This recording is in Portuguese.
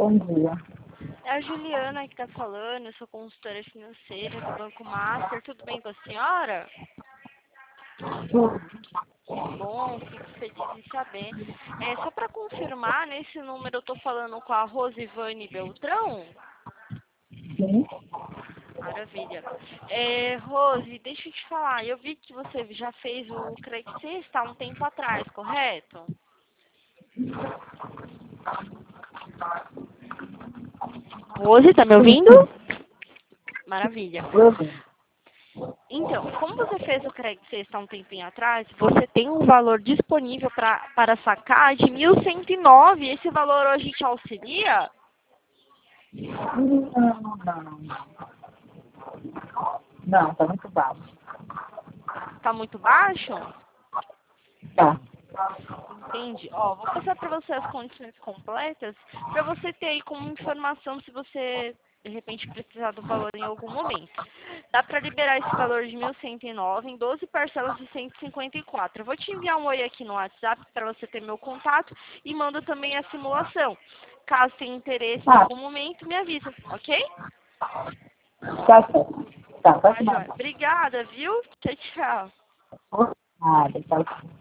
Bom dia. É a Juliana que está falando, eu sou consultora financeira do Banco Master. Tudo bem com a senhora? Bom, fico feliz em saber. Só para confirmar, nesse número eu estou falando com a Rosivane Beltrão? Sim. Maravilha. Rose, deixa eu te falar, eu vi que você já fez o Credit Sexta há um tempo atrás, correto? Rose, tá me ouvindo? Maravilha. Então, como você fez o Credit Sexta há um tempinho atrás, você tem um valor disponível para sacar de 1.109. Esse valor hoje te auxilia? Não, tá muito baixo. Tá muito baixo? Tá. Entendi. Ó, vou passar para você as condições completas para você ter aí como informação se você de repente precisar do valor em algum momento. Dá para liberar esse valor de 1.109 em 12 parcelas de 154. Eu vou te enviar um oi aqui no WhatsApp para você ter meu contato e mando também a simulação. Caso tenha interesse em algum momento, me avisa, ok? Tá certo. Tá, Tá, pode joia. mandar. Obrigada, viu? Tchau, tchau. Nada, tchau.